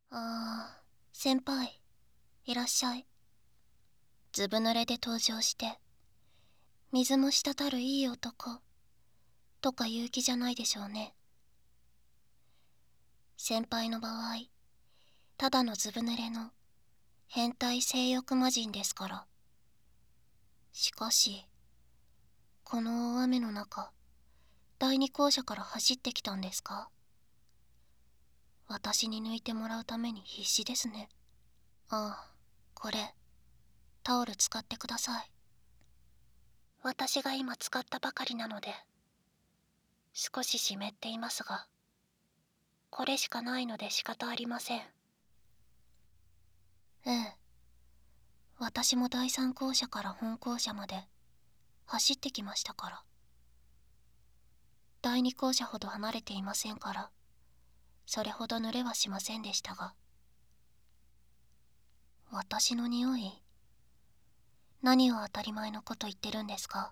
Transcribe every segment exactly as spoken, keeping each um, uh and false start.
あー、先輩、いらっしゃい。ずぶ濡れで登場して、水も滴るいい男、とか言う気じゃないでしょうね。先輩の場合、ただのずぶ濡れの変態性欲魔人ですから。しかし、この大雨の中、第二校舎から走ってきたんですか？私に抜いてもらうために必死ですね。ああ、これ、タオル使ってください。私が今使ったばかりなので、少し湿っていますが、これしかないので仕方ありません。ええ、私も第三校舎から本校舎まで走ってきましたから。第二校舎ほど離れていませんから、それほど濡れはしませんでしたが。私の匂い？何を当たり前のこと言ってるんですか？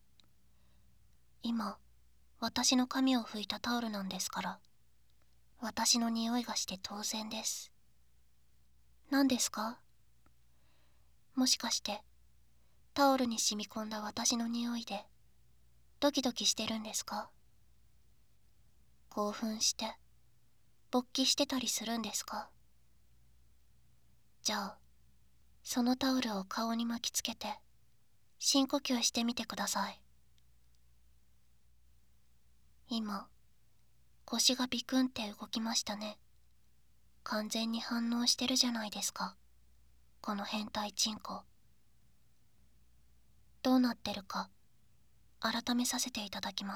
今、私の髪を拭いたタオルなんですから、私の匂いがして当然です。何ですか？もしかして、タオルに染み込んだ私の匂いで、ドキドキしてるんですか？興奮して、勃起してたりするんですか？じゃあ、そのタオルを顔に巻きつけて、深呼吸してみてください。今、腰がビクンって動きましたね。完全に反応してるじゃないですか、この変態チンコ。どうなってるか、改めさせていただきます。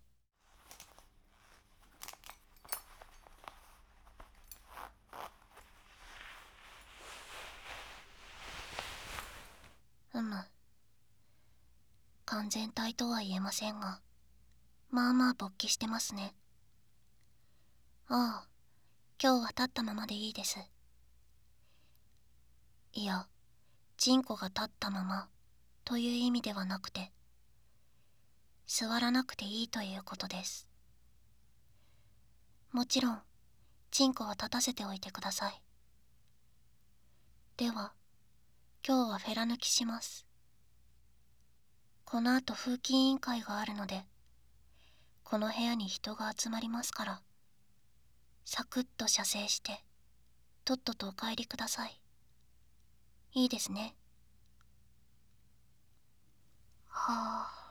うむ。完全体とは言えませんが、まあまあ勃起してますね。ああ、今日は立ったままでいいです。いや、チンコが立ったままという意味ではなくて、座らなくていいということです。もちろん、チンコは立たせておいてください。では、今日はフェラ抜きします。この後風紀委員会があるので、この部屋に人が集まりますから、サクッと射精して、とっととお帰りください。いいですね。はあ。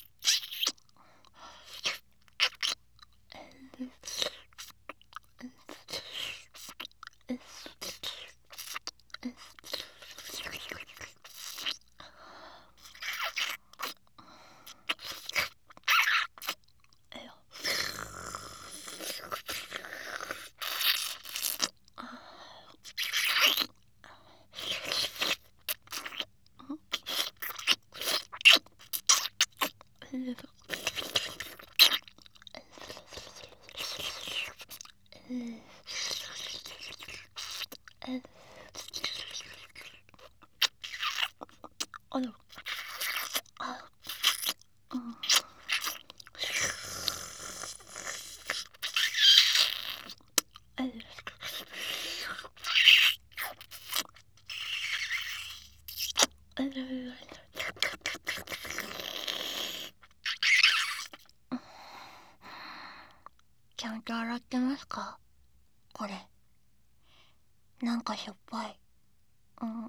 あの、あ、うん。ちゃんと洗ってますか？これ。なんかしょっぱい。うん。うん。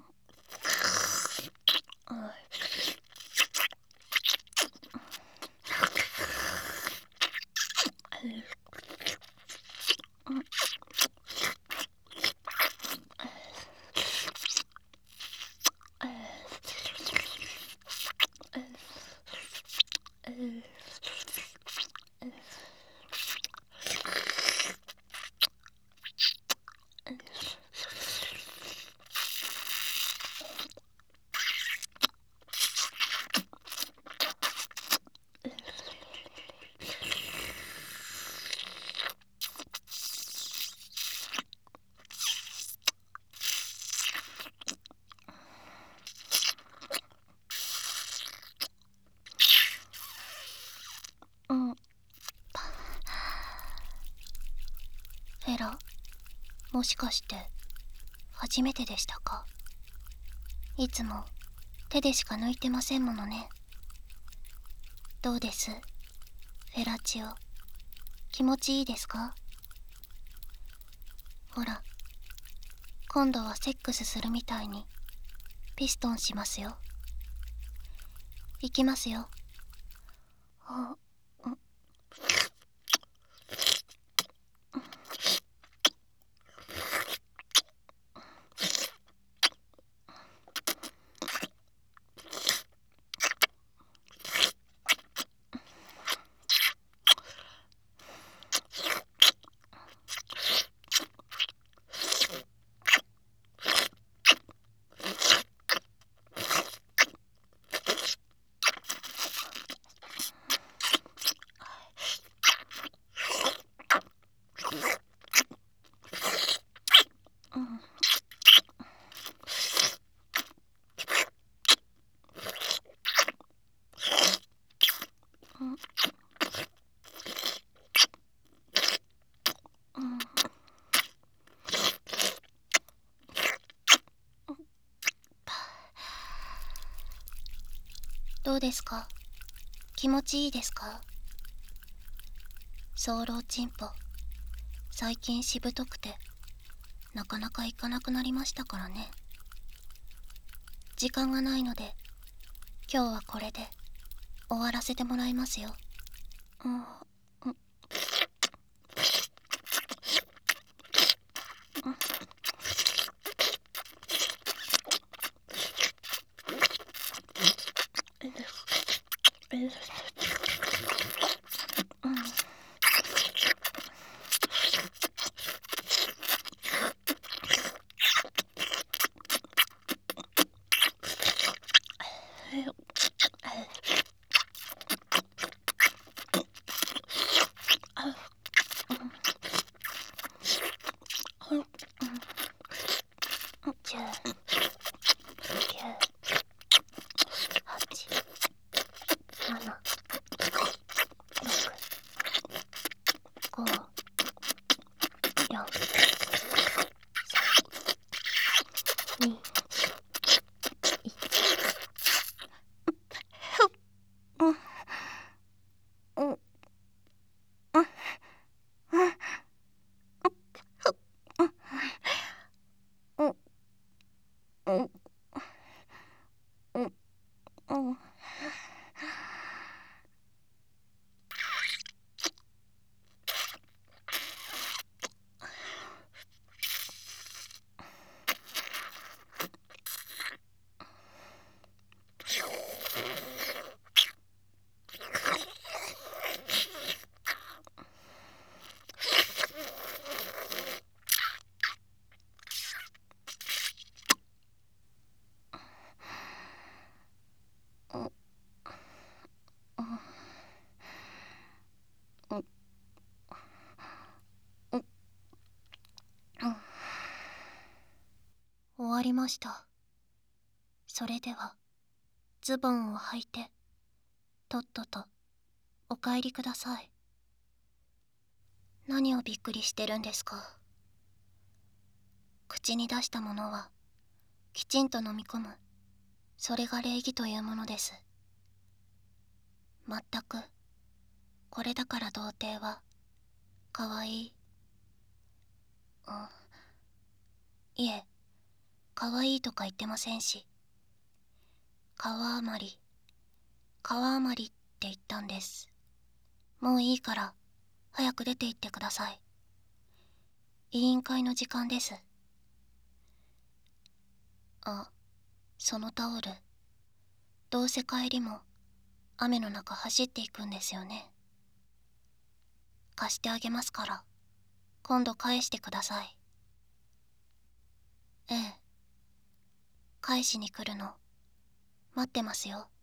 うん。フェラ、 もしかして初めてでしたか？いつも手でしか抜いてませんものね。どうです、フェラチオ。気持ちいいですか？ほら、今度はセックスするみたいにピストンしますよ。いきますよ。あ、んうんうんうんどうですか？気持ちいいですか？早漏チンポ、最近しぶとくてなかなか行かなくなりましたからね。時間がないので今日はこれで終わらせてもらいますよ。うんうんじゅう、きゅう、はち、なな、ろく、ご、よん、さん、に、いち。うんうんうんうんうんうんうん終わりました。それではズボンを履いてとっととお帰りください。何をびっくりしてるんですか？口に出したものはきちんと飲み込む、それが礼儀というものです。まったくこれだから童貞はかわいい、うん、いえ、かわいいとか言ってませんし、川余り川余りって言ったんです。もういいから早く出て行ってください。委員会の時間です。あ、そのタオル、どうせ帰りも雨の中走っていくんですよね。貸してあげますから今度返してください。ええ、返しに来るの待ってますよ。